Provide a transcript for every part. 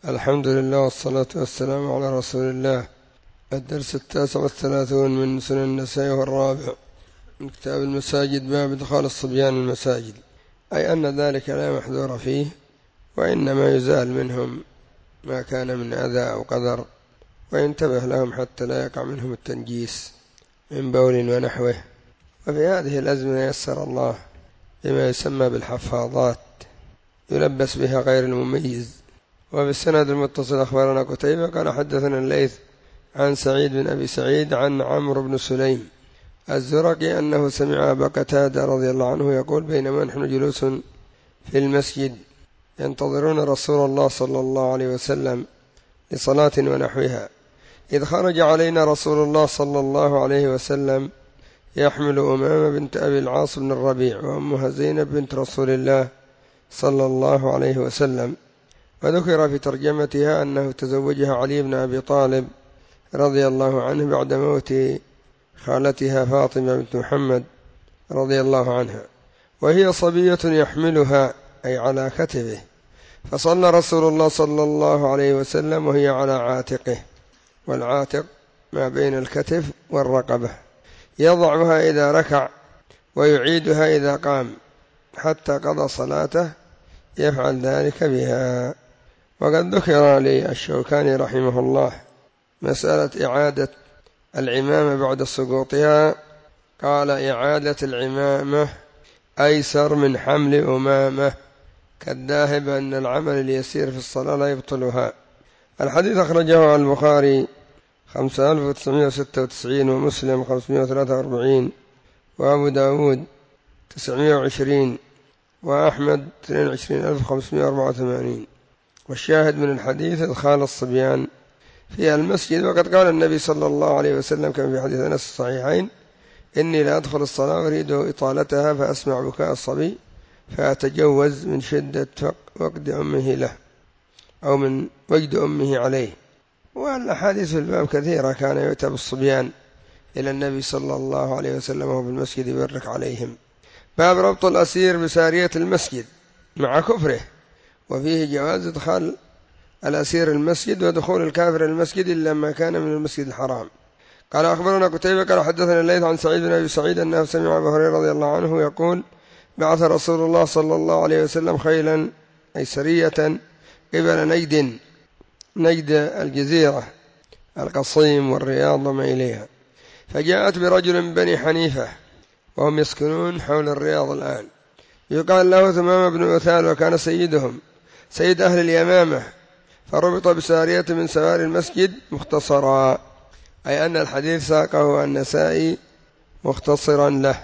الحمد لله والصلاة والسلام على رسول الله. الدرس 39 من سنن النسائي والرابع من كتاب المساجد، باب إدخال الصبيان المساجد، أي أن ذلك لا محذور فيه، وإنما يزال منهم ما كان من أذى أو قدر، وينتبه لهم حتى لا يقع منهم التنجيس من بول ونحوه. وفي هذه الأزمنة يسر الله بما يسمى بالحفاظات يلبس بها غير المميز. وبالسند المتصل أخبرنا قتيبة قال حدثنا الليث عن سعيد بن أبي سعيد عن عمرو بن سليم الزرقي أنه سمع أبا قتادة رضي الله عنه يقول: بينما نحن جلوس في المسجد ينتظرون رسول الله صلى الله عليه وسلم لصلاة ونحوها، إذ خرج علينا رسول الله صلى الله عليه وسلم يحمل أمامة بنت أبي العاص بن الربيع وأمها زينب بنت رسول الله صلى الله عليه وسلم. وذكر في ترجمتها أنه تزوجها علي بن أبي طالب رضي الله عنه بعد موت خالتها فاطمة بنت محمد رضي الله عنها، وهي صبية يحملها أي على كتفه، فصلى رسول الله صلى الله عليه وسلم وهي على عاتقه، والعاتق ما بين الكتف والرقبة، يضعها إذا ركع ويعيدها إذا قام حتى قضى صلاته، يفعل ذلك بها. وقد ذكر للشوكاني رحمه الله مسألة إعادة العمامة بعد سقوطها، قال: إعادة العمامة أيسر من حمل أمامة، كالذاهب أن العمل اليسير في الصلاة لا يبطلها. الحديث أخرجه البخاري 5996 ومسلم 543 وأبو داود 920 وأحمد 22584. والشاهد من الحديث إدخال الصبيان في المسجد. وقد قال النبي صلى الله عليه وسلم كما في حديث أنس الصحيحين: إني لا أدخل الصلاة أريد إطالتها فأسمع بكاء الصبي فأتجوز من شدة وقد أمه له أو من وجد أمه عليه. والأحاديث في الباب كثيرة، كان يؤتى بالصبيان إلى النبي صلى الله عليه وسلم وهو بالمسجد يبرك عليهم. باب ربط الأسير بسارية المسجد مع كفره، وفيه جواز إدخال الأسير المسجد ودخول الكافر المسجد إلا ما كان من المسجد الحرام. قال أخبرنا قتيبة قال حدثنا الليث عن سعيد بن أبي سعيد أنه سمع أبا هريرة رضي الله عنه يقول: بعث رسول الله صلى الله عليه وسلم خيلا أي سرية قبل نجد الجزيرة القصيم والرياض وما إليها، فجاءت برجل من بني حنيفة وهم يسكنون حول الرياض الآن، يقال له ثمامة بن أثال، وكان سيدهم سيد أهل اليمامة، فربط بسارية من سواري المسجد مختصرا، أي أن الحديث ساقه النسائي مختصرا له.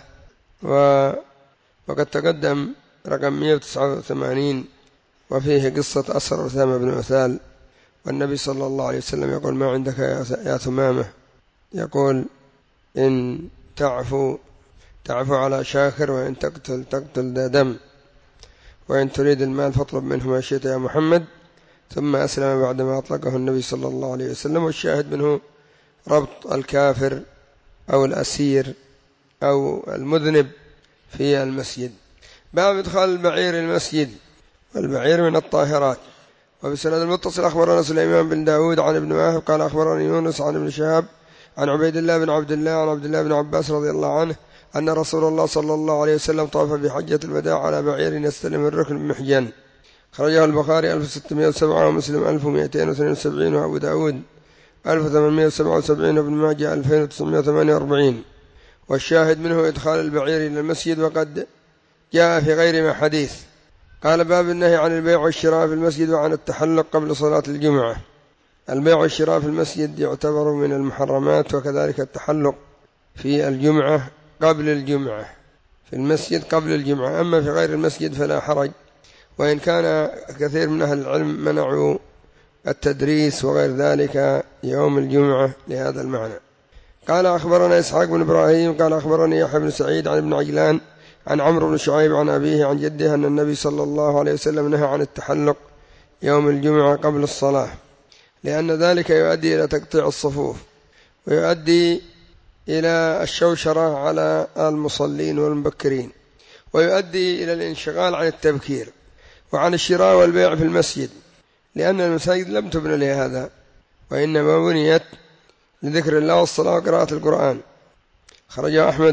وقد تقدم رقم 189 وفيه قصة أسر ثمامة بن أثال، والنبي صلى الله عليه وسلم يقول: ما عندك يا ثمامة؟ يقول: إن تعفو على شاكر، وإن تقتل ذا دم، وإن تريد المال فاطلب منه ما شئت يا محمد. ثم أسلم بعدما أطلقه النبي صلى الله عليه وسلم. والشاهد منه ربط الكافر أو الأسير أو المذنب في المسجد. باب إدخال البعير المسجد، والبعير من الطاهرات. وبسند المتصل أخبرنا سليمان بن داود عن ابن واهب قال أخبرني يونس عن ابن شهاب عن عبيد الله بن عبد الله عن عبد الله بن عباس رضي الله عنه أن رسول الله صلى الله عليه وسلم طاف بحجة الوداع على بعير يستلم الركن بمحجن. خرجه البخاري 1607 ومسلم 1272 وأبو داود 1877 وابن ماجه 2948. والشاهد منه إدخال البعير إلى المسجد، وقد جاء في غير ما حديث. قال: باب النهي عن البيع والشراء في المسجد وعن التحلق قبل صلاة الجمعة. البيع والشراء في المسجد يعتبر من المحرمات، وكذلك التحلق في الجمعة قبل الجمعة، في المسجد قبل الجمعة. أما في غير المسجد فلا حرج، وإن كان كثير من أهل العلم منعوا التدريس وغير ذلك يوم الجمعة لهذا المعنى. قال أخبرنا إسحاق بن إبراهيم قال أخبرني يحيى بن سعيد عن ابن عجلان عن عمرو بن شعيب عن أبيه عن جده أن النبي صلى الله عليه وسلم نهى عن التحلق يوم الجمعة قبل الصلاة، لأن ذلك يؤدي إلى تقطيع الصفوف، ويؤدي إلى الشوشرة على المصلين والمبكرين، ويؤدي إلى الانشغال عن التبكير وعن الشراء والبيع في المسجد، لأن المساجد لم تبنى لهذا، وإنما بنيت لذكر الله والصلاة وقراءة القرآن. خرجه أحمد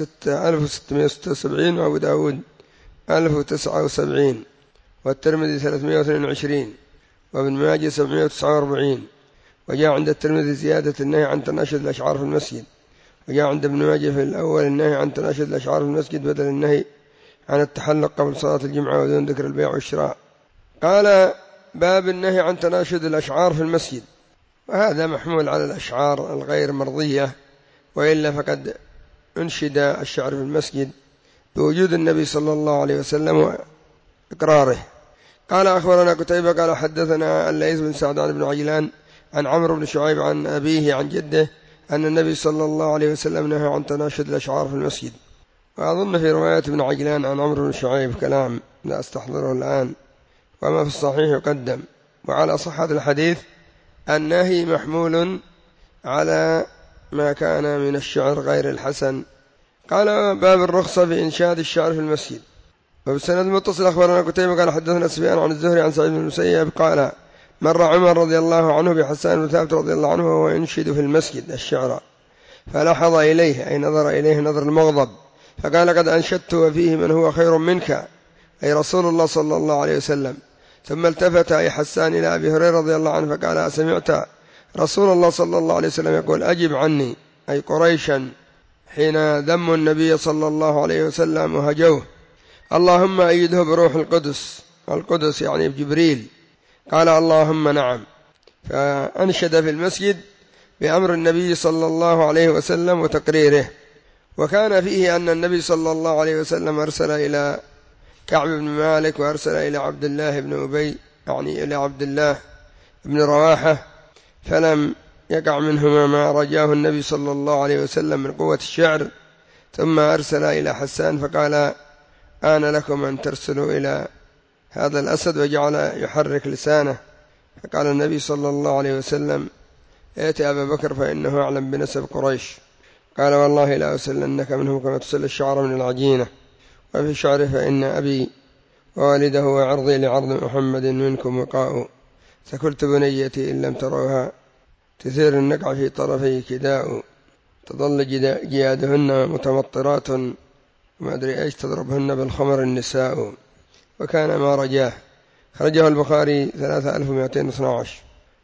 6676 وأبو داود 1079 والترمذي 322 وابن ماجه 749. وجاء عند الترمذي زيادة النهي عن تناشد الأشعار في المسجد. وجاء عند ابن ماجه في الأول النهي عن تناشد الأشعار في المسجد بدل النهي عن التحلق قبل صلاة الجمعة ودون ذكر البيع والشراء. قال باب النهي عن تناشد الأشعار في المسجد، وهذا محمول على الأشعار الغير مرضية، وإلا فقد أنشد الشعر في المسجد بوجود النبي صلى الله عليه وسلم وإقراره. قال أخبرنا قتيبة قال حدثنا الليث بن سعد عن ابن عجلان عن عمرو بن شعيب عن أبيه عن جده أن النبي صلى الله عليه وسلم نهى عن تناشد الأشعار في المسجد. وأظن في رواية ابن عجلان عن عمرو بن شعيب كلام لا أستحضره الآن، وما في الصحيح يقدم. وعلى صحة الحديث النهي محمول على ما كان من الشعر غير الحسن. قال باب الرخصة في إنشاد الشعر في المسجد. وبالسند المتصل أخبرنا قتيبة قال حدثنا سفيان عن الزهري عن سعيد بن المسيب قال مر عمر رضي الله عنه بحسان بن ثابت رضي الله عنه وهو ينشد في المسجد الشعر، فلاحظ إليه أي نظر إليه نظر المغضب، فقال قد أنشدت وفيه من هو خير منك أي رسول الله صلى الله عليه وسلم. ثم التفت أي حسان إلى أبي هريرة رضي الله عنه فقال أسمعت رسول الله صلى الله عليه وسلم يقول أجب عني أي قريشا حين ذموا النبي صلى الله عليه وسلم وهجوه اللهم أيده بروح القدس، القدس يعني بجبريل. قال اللهم نعم، فأنشد في المسجد بأمر النبي صلى الله عليه وسلم وتقريره. وكان فيه أن النبي صلى الله عليه وسلم أرسل إلى كعب بن مالك وأرسل إلى عبد الله بن أبي يعني إلى عبد الله بن رواحة، فلم يقع منهما ما رجاه النبي صلى الله عليه وسلم من قوة الشعر. ثم أرسل إلى حسان فقال آن لكم أن ترسلوا إلى هذا الأسد، وجعل يحرك لسانه. فقال النبي صلى الله عليه وسلم ائت أبا بكر فإنه أعلم بنسب قريش. قال والله لا أسلنك منهم كما تسل الشعر من العجينة. وفي الشعر فإن أبي ووالده وعرضي لعرض محمد منكم وقاء، ثكلت بنيتي إن لم تروها تثير النقع في طرفي كداء، تظل جيادهن متمطرات وما أدري إيش تضربهن بالخمر النساء. وكان ما رجاه. خرجه البخاري 3212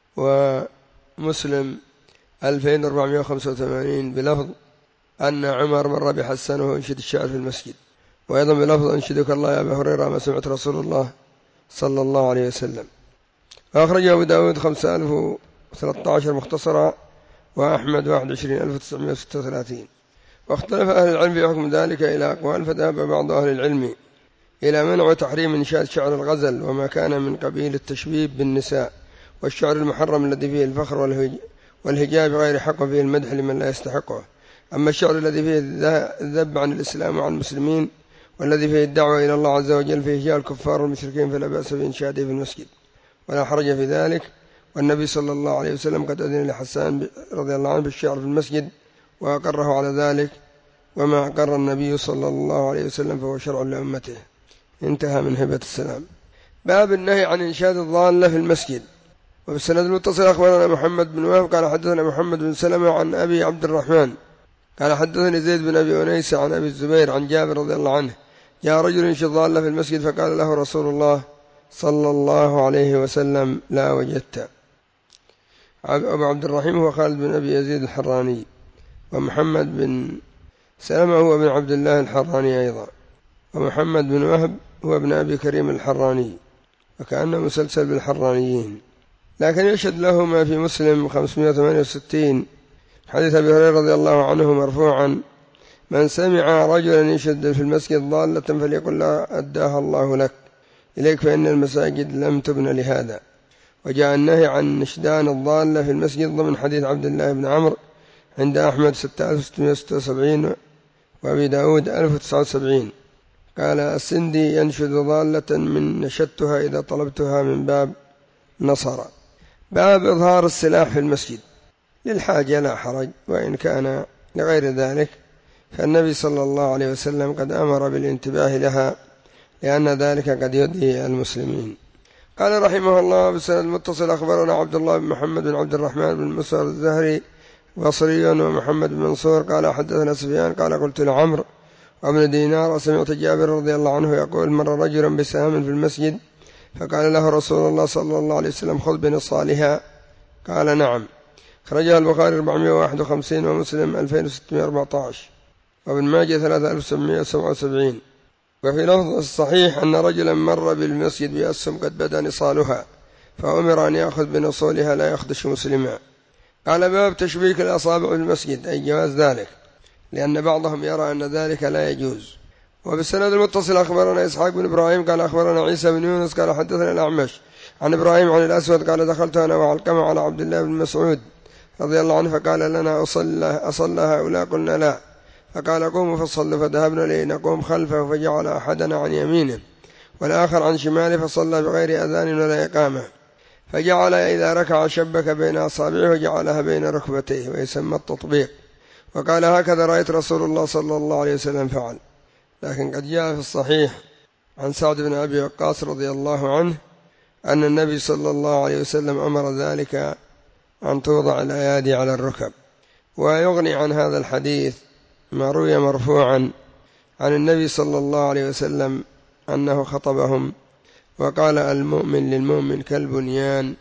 ومسلم 2485 بلفظ أن عمر مر بحسان وهو ينشد الشعر في المسجد، وأيضا بلفظ أنشدك الله يا أبا هريرة ما سمعت رسول الله صلى الله عليه وسلم. وأخرجه أبو داود 5013 مختصرا وأحمد 21936. واختلف أهل العلم في حكم ذلك إلى أقوال، فذهب بعض أهل العلم إلى منع وتحريم إنشاد شعر الغزل وما كان من قبيل التشبيب بالنساء والشعر المحرم الذي فيه الفخر والهجاء بغير حق وفيه المدح لمن لا يستحقه. أما الشعر الذي فيه الذب عن الإسلام وعن المسلمين والذي فيه الدعوة إلى الله عز وجل فيه هجاء الكفار والمشركين فلا بأس بإنشاده في المسجد ولا حرج في ذلك. والنبي صلى الله عليه وسلم قد أذن لحسان رضي الله عنه بالشعر في المسجد وأقره على ذلك، وما أقر النبي صلى الله عليه وسلم فهو شرع لأمته. انتهى من هبة السلام. باب النهي عن إنشاد الضالة في المسجد. وبالسند المتصل أخبرنا محمد بن وهب قال حدثنا محمد بن سلمة عن أبي عبد الرحمن قال حدثني زيد بن أبي أنيس عن أبي الزبير عن جابر رضي الله عنه جاء رجل ينشد ضالة في المسجد فقال له رسول الله صلى الله عليه وسلم لا وجدت. أبو عبد الرحيم هو خالد بن أبي يزيد الحراني، ومحمد بن سلمة هو ابن عبد الله الحراني أيضا، ومحمد بن وهب هو ابن أبي كريم الحراني، وكأنه مسلسل بالحرانيين. لكن يشهد له ما في مسلم 568 حديث أبي هريرة رضي الله عنه مرفوعا من سمع رجلا ينشد في المسجد ضالة فليقل لا أداها الله لك إليك فإن المساجد لم تبن لهذا. وجاء النهي عن نشدان الضالة في المسجد ضمن حديث عبد الله بن عمرو عند أحمد 6676 وأبي داود 1079. قال السندي ينشد ضالة من نشدتها إذا طلبتها من باب نصر. باب إظهار السلاح في المسجد للحاجة لا حرج، وإن كان لغير ذلك فالنبي صلى الله عليه وسلم قد أمر بالانتباه لها لأن ذلك قد يؤذي المسلمين. قال رحمه الله بسند المتصل أخبرنا عبد الله بن محمد بن عبد الرحمن بن مسعر الزهري بصري ومحمد بن منصور قال حدثنا سفيان قال قلت لعمرو وابن دينار سمعت جابر رضي الله عنه يقول مر رجل بسهم في المسجد فقال له رسول الله صلى الله عليه وسلم خذ بنصالها قال نعم. خرجها البخاري 451 ومسلم 2614 وابن ماجه 3777. وفي لفظ الصحيح أن رجلا مر بالمسجد بأسهم قد بدا نصالها فأمر أن يأخذ بنصولها لا يخدش مسلما. قال باب تشبيك الأصابع بالمسجد أي جواز ذلك لأن بعضهم يرى أن ذلك لا يجوز. وبالسند المتصل أخبرنا إسحاق بن إبراهيم قال أخبرنا عيسى بن يونس قال حدثنا الأعمش عن إبراهيم عن الأسود قال دخلت أنا وعلقمة على عبد الله بن مسعود رضي الله عنه فقال لنا أصلى هؤلاء قلنا لا فقال قوموا فصلوا فذهبنا إليه نقوم خلفه فجعل أحدنا عن يمينه والآخر عن شماله فصلى بغير أذان ولا إقامة فجعل إذا ركع شبك بين أصابعه وجعلها بين ركبتيه ويسمى التطبيق وقال هكذا رأيت رسول الله صلى الله عليه وسلم فعل. لكن قد جاء في الصحيح عن سعد بن أبي وقاص رضي الله عنه أن النبي صلى الله عليه وسلم أمر ذلك أن توضع الأيادي على الركب. ويغني عن هذا الحديث ما روي مرفوعا عن النبي صلى الله عليه وسلم أنه خطبهم وقال المؤمن للمؤمن كالبنيان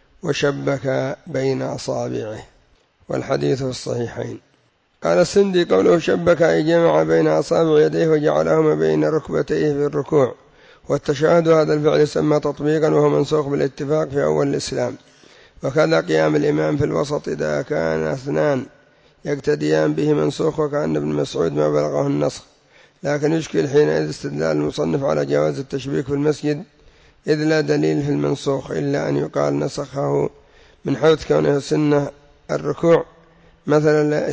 وشبك بين أصابعه والحديث في الصحيحين. قال السندي قوله شبك أي جمع بين أصابع يديه وجعلهما بين ركبتيه في الركوع والتشهد هذا الفعل يسمى تطبيقا وهو منسوخ بالاتفاق في أول الإسلام. وكذا قيام الإمام في الوسط إذا كان اثنان يقتديان به منسوخ وكأن ابن مسعود ما بلغه النسخ. لكن يشكل حينئذ استدلال المصنف على جواز التشبيك في المسجد إذ لا دليل في المنسوخ إلا أن يقال نسخه من حيث كونه سنة الركوع مثلا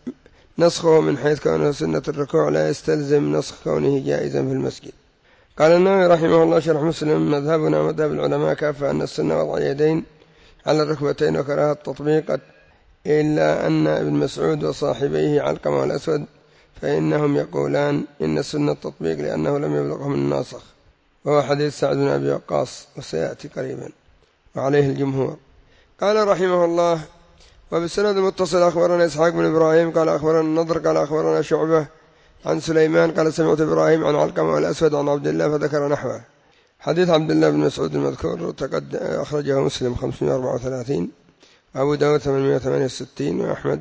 نسخه من حيث كونه سنة الركوع لا يستلزم نسخ كونه جائزا في المسجد. قال النووي رحمه الله شرح مسلم مذهبنا مذهب العلماء كافة أن السنة وضع اليدين على الركبتين وكراهة التطبيق إلا أن ابن مسعود وصاحبيه علقمة والأسود فإنهم يقولان إن السنة التطبيق لأنه لم يبلغهم الناسخ وهو حديث سعد بن أبي وقاص وسيأتي قريبا وعليه الجمهور. قال رحمه الله وبالسند المتصل أخبرنا إسحاق بن إبراهيم قال أخبرنا النضر قال أخبرنا شعبة عن سليمان قال سمعت إبراهيم عن علقمة والأسود عن عبد الله فذكر نحوه. حديث عبد الله بن مسعود المذكور أخرجه مسلم 534 وأبو داود 868 وأحمد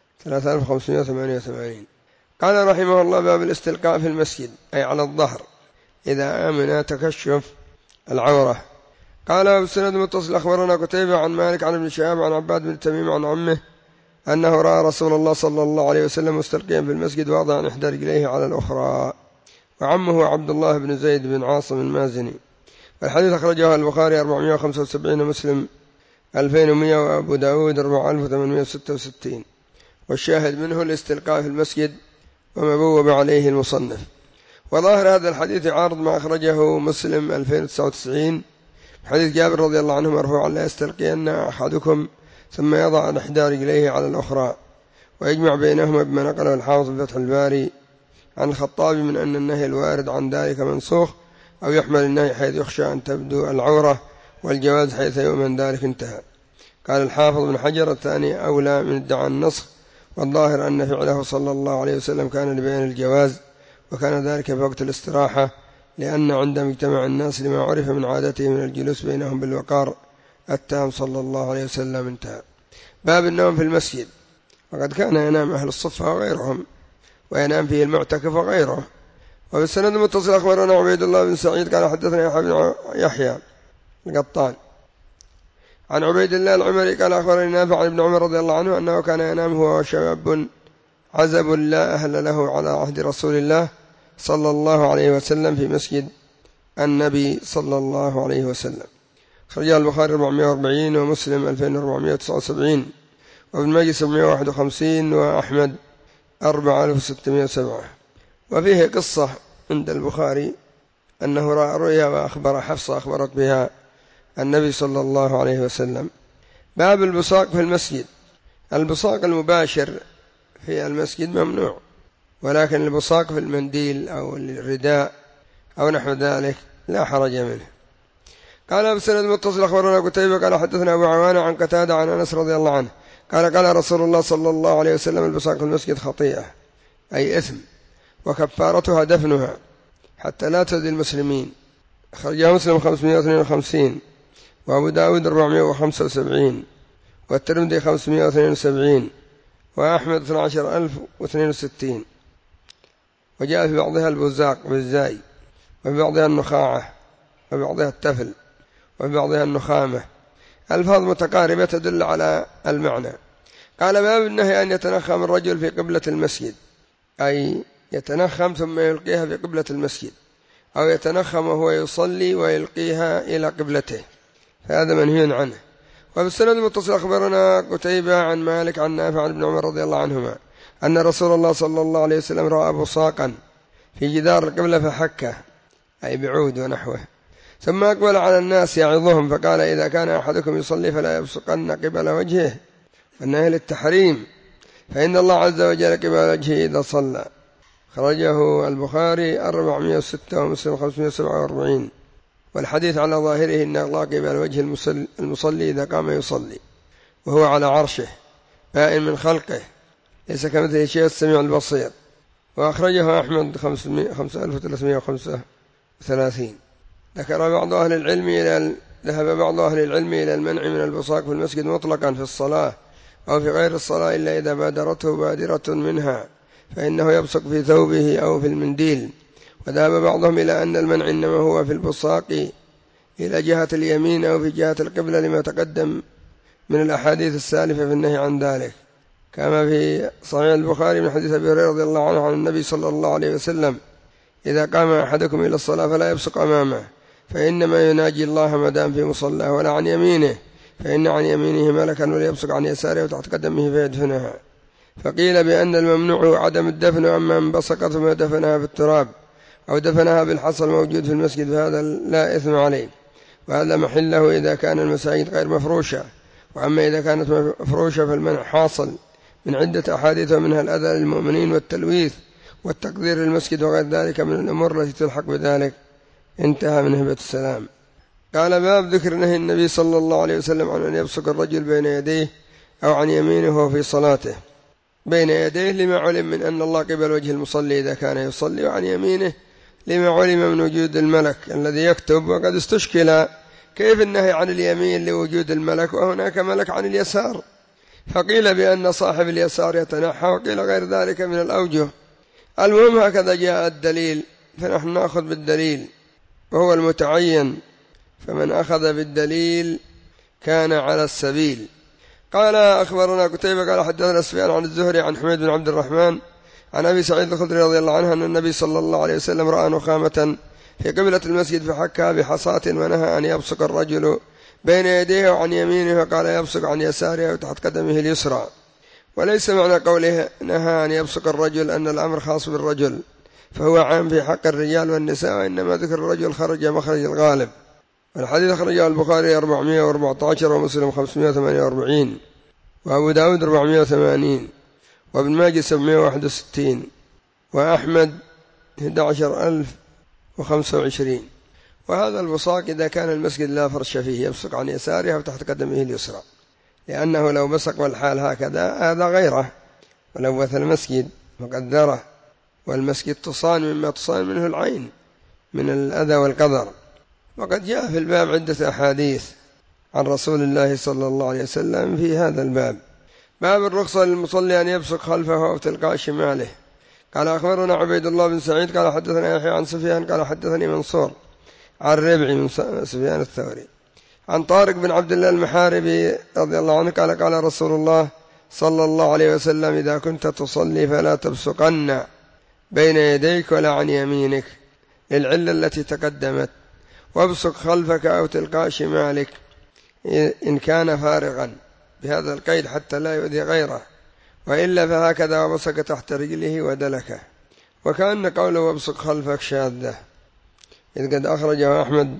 3588. قال رحمه الله باب الاستلقاء في المسجد أي على الظهر إذا آمن تكشف العورة. قال بالسند المتصل أخبرنا قتيبة عن مالك عن ابن شهاب عن عباد بن تميم عن عمه أنه رأى رسول الله صلى الله عليه وسلم مستلقيا في المسجد واضعا إحدى رجليه على الأخرى وعمه عبد الله بن زيد بن عاصم المازني. الحديث أخرجه البخاري 475 ومسلم 2100 وأبو داود 4866. والشاهد منه الاستلقاء في المسجد وما بوب عليه المصنف. وظاهر هذا الحديث عارض ما أخرجه مسلم 2099 حديث جابر رضي الله عنه مرفوعا لا يستلقين أحدكم ثم يضع إحدى رجليه على الأخرى ويجمع بينهما بما نقله الحافظ في فتح الباري عن الخطابي من أن النهي الوارد عن ذلك منسوخ أو يحمل النهي حيث يخشى أن تبدو العورة والجواز حيث يؤمن ذلك انتهى. قال الحافظ بن حجر الثاني أولى من ادعاء النسخ والظاهر أن فعله صلى الله عليه وسلم كان لبيان الجواز وكان ذلك في وقت الاستراحة لأن عندما اجتمع الناس لما عرف من عادته من الجلوس بينهم بالوقار التام صلى الله عليه وسلم انتهى. باب النوم في المسجد وقد كان ينام أهل الصفة وغيرهم وينام فيه المعتكف وغيره. وبالسند المتصل أخبرنا عبيد الله بن سعيد قال حدثنا يحيى القطان عن عبيد الله العمري قال أخبرني نافع عن ابن عمر رضي الله عنه أنه كان ينام هو وشاب عزب لا أهل له على عهد رسول الله صلى الله عليه وسلم في مسجد النبي صلى الله عليه وسلم. خرجه البخاري 440 ومسلم 2479 وابن ماجه 751 وأحمد 4607. وفيه قصة عند البخاري أنه رأى رؤيا وأخبر حفصة أخبرت بها النبي صلى الله عليه وسلم. باب البصاق في المسجد. البصاق المباشر في المسجد ممنوع ولكن البصاق في المنديل أو الرداء أو نحو ذلك لا حرج منه. قال بسند متصل أخبرنا قتيبة قال حدثنا أبو عوانة عن قتادة عن أنس رضي الله عنه قال رسول الله صلى الله عليه وسلم البصاق في المسجد خطيئة أي إثم وكفارتها دفنها حتى لا تؤذي المسلمين. أخرجه مسلم 552 وأبو داود 475 والترمذي 572 وأحمد 12062 وجاء في بعضها البزاق بالزاي وفي بعضها النخاعة وفي بعضها التفل وفي بعضها النخامة ألفاظ متقاربة تدل على المعنى. قال باب النهي أن يتنخم الرجل في قبلة المسجد أي يتنخم ثم يلقيها في قبلة المسجد أو يتنخم وهو يصلي ويلقيها إلى قبلته فهذا منهي عنه. وفي السند المتصل أخبرنا قتيبة عن مالك عن نافع عن ابن عمر رضي الله عنهما أن رسول الله صلى الله عليه وسلم رأى بصاقا في جدار القبلة فحكه أي بعود ونحوه ثم أقبل على الناس يعظهم فقال إذا كان أحدكم يصلي فلا يبصقن قبل وجهه والنهي للتحريم فإن الله عز وجل قبل وجهه إذا صلى. خرجه البخاري 406 ومسلم 547 والحديث على ظاهره إن الله قبل وجه المصلي إذا قام يصلي وهو على عرشه بائن من خلقه ليس كمثله شيء السميع البصير. وأخرجه أحمد 5335. ذهب بعض أهل العلم إلى المنع من البصاق في المسجد مطلقا في الصلاة أو في غير الصلاة إلا إذا بادرته بادرة منها فإنه يبصق في ثوبه أو في المنديل. وذهب بعضهم إلى أن المنع إنما هو في البصاق إلى جهة اليمين أو في جهة القبلة لما تقدم من الأحاديث السالفة في النهي عن ذلك كما في صحيح البخاري من حديث أبي هريرة رضي الله عنه عن النبي صلى الله عليه وسلم إذا قام أحدكم إلى الصلاة فلا يبصق أمامه فإنما يناجي الله ما دام في مصلاه ولا عن يمينه فإن عن يمينه ملكا وليبصق عن يساره وتحت قدمه فيدفنها. فقيل بأن الممنوع عدم الدفن أما من بصق ثم دفنها في التراب أو دفنها بالحصى الموجود في المسجد فهذا لا إثم عليه وهذا محله إذا كان المساجد غير مفروشة. وأما إذا كانت مفروشة فالمنع حاصل من عدة أحاديث ومنها الأذى للمؤمنين والتلويث والتقدير للمسجد وغير ذلك من الأمور التي تلحق بذلك. انتهى من هبة السلام. قال باب ذكر نهي النبي صلى الله عليه وسلم عن أن يبصق الرجل بين يديه أو عن يمينه في صلاته. بين يديه لما علم من أن الله قبل وجه المصلي إذا كان يصلي وعن يمينه لما علم من وجود الملك الذي يكتب. وقد استشكل كيف النهي عن اليمين لوجود الملك وهناك ملك عن اليسار فقيل بأن صاحب اليسار يتنحى وقيل غير ذلك من الأوجه. المهم هكذا جاء الدليل فنحن نأخذ بالدليل وهو المتعين فمن أخذ بالدليل كان على السبيل. قال أخبرنا قتيبة قال حدثنا سفيان عن الزهري عن حميد بن عبد الرحمن عن أبي سعيد الخدري رضي الله عنه أن النبي صلى الله عليه وسلم رأى نخامة في قبلة المسجد فحكها بحصاة ونهى أن يبصق الرجل بين يديه وعن يمينه فقال يبصق عن يساره وتحت قدمه اليسرى. وليس معنى قوله نهى أن يبصق الرجل أن الأمر خاص بالرجل فهو عام في حق الرجال والنساء وإنما ذكر الرجل خرج مخرج الغالب. الحديث أخرجه البخاري 414 ومسلم 548 وأبو داود 480 وابن ماجه 761 وأحمد 11025. وهذا البصاق إذا كان المسجد لا فرش فيه يبصق عن يساره وتحت قدمه اليسرى لأنه لو بصق والحال هكذا هذا غيره ولوث المسجد وقدره والمسجد تصان مما تصان منه العين من الأذى والقدر. وقد جاء في الباب عدة أحاديث عن رسول الله صلى الله عليه وسلم في هذا الباب. باب الرخصة للمصلي أن يبصق خلفه أو تلقاء شماله. قال أخبرنا عبيد الله بن سعيد قال حدثنا يحيى عن سفيان قال حدثني منصور عن ربعي من سفيان الثوري عن طارق بن عبد الله المحاربي رضي الله عنه قال رسول الله صلى الله عليه وسلم إذا كنت تصلي فلا تبصقن بين يديك ولا عن يمينك للعلة التي تقدمت وابصق خلفك أو تلقاء شمالك إن كان فارغا بهذا القيد حتى لا يؤذي غيره وإلا فهكذا وبصق تحت رجله ودلكه. وكأن قوله وابصق خلفك شاذة إذ قد أخرجه أحمد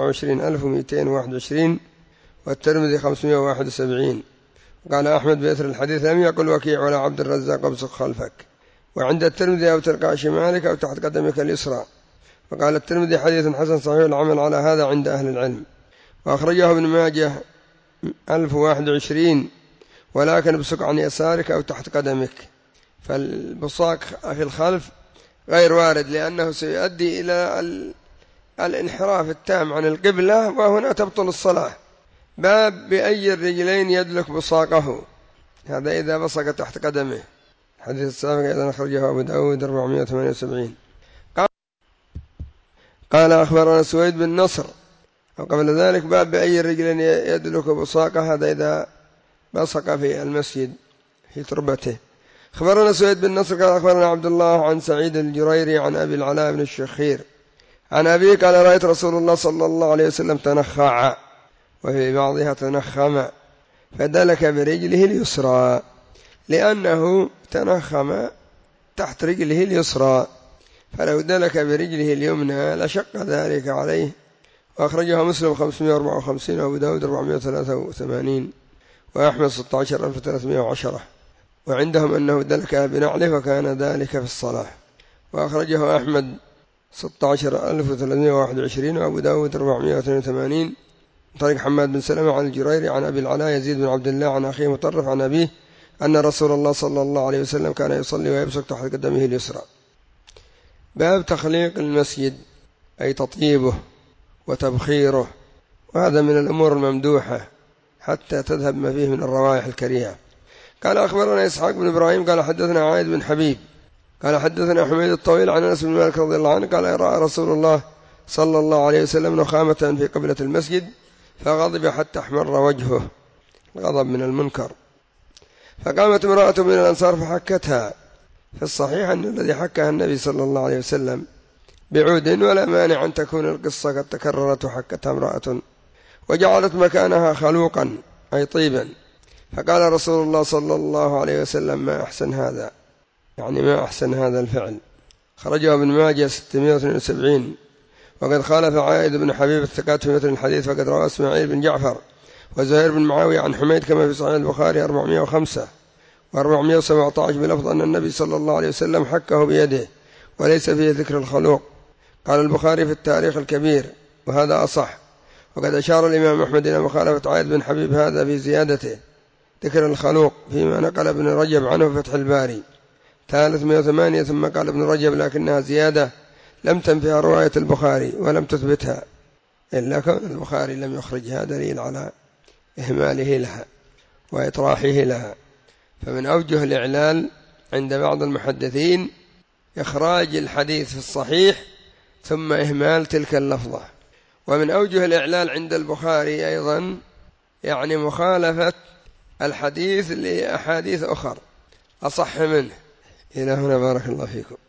27221 والترمذي 571. قال أحمد بإثر الحديث لم يقل وكيع ولا عبد الرزاق وابصق خلفك. وعند الترمذي أو تلقاء شمالك أو تحت قدمك اليسرى. وقال الترمذي حديث حسن صحيح العمل على هذا عند أهل العلم. وأخرجه ابن ماجه 1021، ولكن ابصق عن يسارك أو تحت قدمك. فالبصاق في الخلف غير وارد، لأنه سيؤدي إلى الانحراف التام عن القبلة، وهنا تبطل الصلاة. باب بأي الرجلين يدلك بصاقه، هذا إذا بصق تحت قدمه. الحديث السابق أيضا أخرجه أبو داود 478. قال أخبرنا سويد بن نصر. وقبل ذلك باب بأي الرجلين يدلك بصاقه، هذا إذا بصق في المسجد في تربته. أخبرنا سويد بن نصر قال أخبرنا عبد الله عن سعيد الجريري عن أبي العلاء بن الشخير عن أبيه قال رأيت رسول الله صلى الله عليه وسلم تنخع، وفي بعضها تنخم، فدلك برجله اليسرى، لأنه تنخم تحت رجله اليسرى، فلو دلك برجله اليمنى لشق ذلك عليه. وأخرجها مسلم 554 وأبو داود 483 وأحمد 16310، وعندهم أنه دلك بنعله فكان ذلك في الصلاة. وأخرجه أحمد 16321 وأبو داود 482 طريق حماد بن سلمة عن الجريري عن أبي العلاء يزيد بن عبد الله عن أخيه مطرف عن أبيه أن رسول الله صلى الله عليه وسلم كان يصلي ويبصق تحت قدمه اليسرى. باب تخليق المسجد، أي تطيبه وتبخيره، وهذا من الأمور الممدوحة حتى تذهب ما فيه من الروائح الكريهة. قال أخبرنا إسحاق بن إبراهيم قال حدثنا عايد بن حبيب قال حدثنا حميد الطويل عن أنس بن مالك رضي الله عنه قال رأى رسول الله صلى الله عليه وسلم نخامة في قبلة المسجد فغضب حتى احمر وجهه، غضب من المنكر. فقامت امرأة من الأنصار فحكتها. في الصحيح أن الذي حكها النبي صلى الله عليه وسلم بعود، ولا مانع أن تكون القصة قد تكررت وحكتها امرأة وجعلت مكانها خلوقا أي طيبا. فقال رسول الله صلى الله عليه وسلم ما أحسن هذا، يعني ما أحسن هذا الفعل. خرجه ابن ماجه 672. وقد خالف عائد بن حبيب الثقات في مثل الحديث، فقد روى إسماعيل بن جعفر وزهير بن معاوية عن حميد كما في صحيح البخاري 405 و417 بلفظ أن النبي صلى الله عليه وسلم حكه بيده وليس فيه ذكر الخلوق. قال البخاري في التاريخ الكبير وهذا أصح. وقد أشار الإمام أحمد إلى مخالفة عائد بن حبيب هذا في زيادته ذكر الخلوق فيما نقل ابن رجب عنه في فتح الباري 308. ثم قال ابن رجب لكنها زيادة لم تنفها رواية البخاري ولم تثبتها، إلا كون البخاري لم يخرجها دليل على إهماله لها وإطراحه لها. فمن أوجه الإعلال عند بعض المحدثين إخراج الحديث في الصحيح ثم إهمال تلك اللفظة. ومن أوجه الإعلال عند البخاري أيضا يعني مخالفة الحديث لأحاديث أخر أصح منه. إلى هنا بارك الله فيكم.